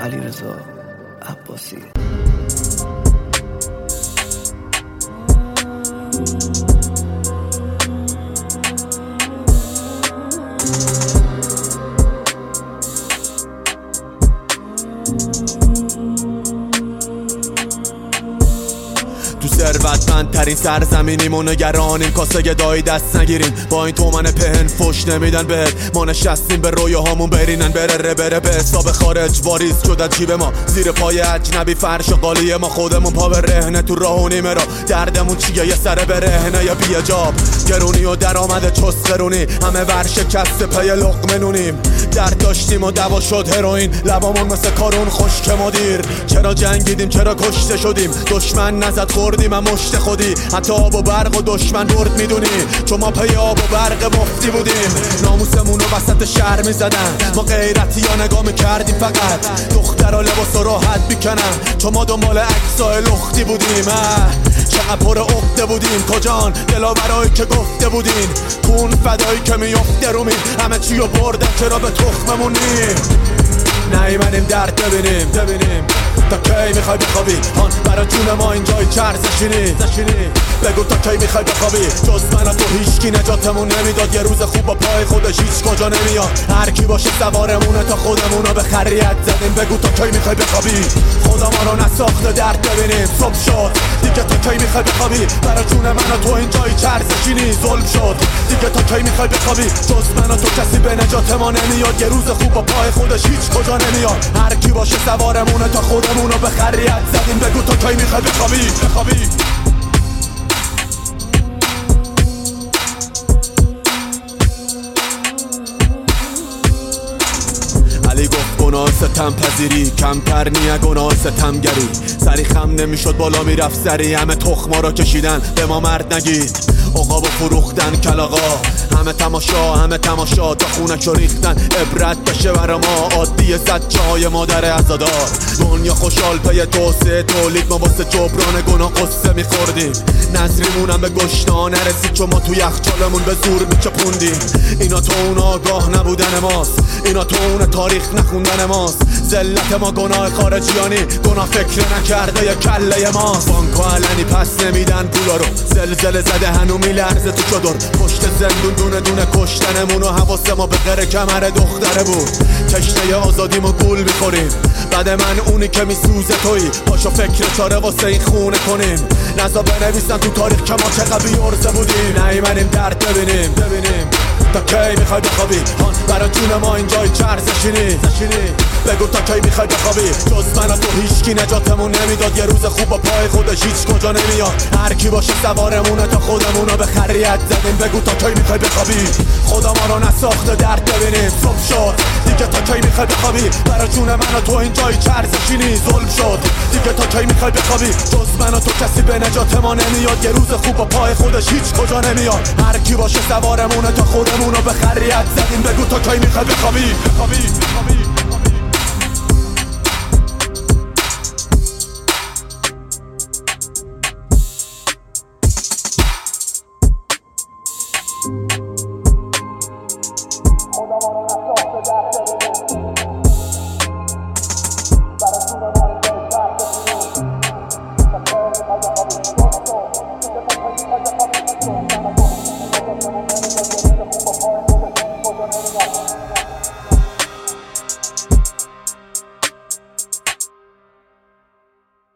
علیرضا عباسی. تو ثروتمندترین سرزمینیم و نگرانیم کاسه گدایی دست نگیریم، با این تومن پهن فش نمیدن بهت، ما نشستیم به رویاهامون برینن بره به حساب خارج واریز شد جیب ما، زیر پای اجنبی فرش قالی ما، خودمون پا به رهنه تو راه و نیمه را، دردمون چیه یه سر برهنه یا بیجاب، گرونی و درآمد چسخرونی، همه ورشکست پی لقمه نونیم، درد داشتیم و دوا شد هروئین، لبامون مثل کارون خشک مدیر، چرا جنگیدیم چرا کشته شدیم، دشمن نزد خوردیم هم مشت خودی، حتی آب و برق و دشمن برد میدونی، چون ما پی آب و برق مفتی بودیم، ناموسمون رو وسط شهر میزدن، ما غیرتی یا نگاه میکردیم فقط، دخترها لباس و راحت میکنن، چون ما دنبال عکسای لختی بودیم، چقدر پر عقده بودیم کجان دلاورایی که گفته بودین، کون فدایی که میفته رومین، همه چی رو بردن چرا به تخممون نیم، نیومدیم درد ببینیم تا کی میخوای بخوابی، هان برا جون ما اینجای چرزشینی، بگو تا کی میخوای بخوابی، جز من و تو هیچکی نجاتمون نمیداد، یه روز خوب با پای خودش هیچ کجا نمیاد، هر کی باشه سوارمونه تا خودمونو به خریت زدیم، بگو تا کی میخوای بخوابی، خدا ما رو نساخته درد ببینیم، صبح شد دیگه تا کی میخوای بخوابی، برا جون من و تو اینجای چرزشینی، ظلم شد دیگه تا کی میخوای بخوابی، جز من و تو کسی به نجات ما نمیاد، یه روز خوب با پای خودش هیچ کجا نمیاد، هر کی باشه سوارمونه تا خودمونو به خریت زدیم، بگو تا کی میخوای بخوابی. علی گفت گناه ستم پذیری کمتر نیه گناه ستمگری، سری خم نمیشد بالا میرفت سری، همه تخما را کشیدن به ما مرد نگید، عقابو فروختن کلاغا، همه تماشا تا خونش رو ریختن، عبرت بشه برا ما عادی زجای مادر عزادار، دنیا خوشحال پی توسعه تولید، ما واسه جبران گناه قصه میخوردیم، نظریمونم به گشنا نرسید چون ما تو یخچالمون به زور میچپوندیم، اینا تو اون آگاه نبودن ماست، اینا تو اون تاریخ نخوندن ماست، ذلت ما گناه خارجیانی، گناه فکر نکرده یه کله ماست، بانکو علنی پس نمیدن پولا رو، زلزله زده هنو میلرزه تو چادر، پشت زندون دونه کشتنمون و حواس ما به غیر کمر دختره بود، تشنه آزادیمو گول میخوریم، بعد من اونی که میسوزه تویی، پاشو فکر چاره واسه این خونه کنیم، نزا بنویسن تو تاریخ که ما چقدر بیارزه بودیم، نیومدیم درد ببینیم تا کی میخوای بخوابی، هان برا جون ما اینجای چرزشینی، بگو تا کی میخوای بخوابی، جز من و تو هیچکی نجاتمون نمیداد، یه روز خوب با پای خودش هیچ کجا نمیاد، هر کی باشه سوارمونه تا خودمونو به خریت زدیم، بگو تا کی میخوای بخوابی، خدا ما رو نساخته درد ببینیم، صبح شد دیگه تا کی میخوای بخوابی، برا جون من و تو اینجای چرزشینی، ظلم شد دیگه تا کی میخوای بخوابی، جز من و تو کسی به نجات ما نمیاد، یه روز خوب با پای خودش هیچ کجا نمیاد، هر کی باشه سوارمونه تا خودمونو به خریت زدیم، بگو تا کی میخوای بخوابی.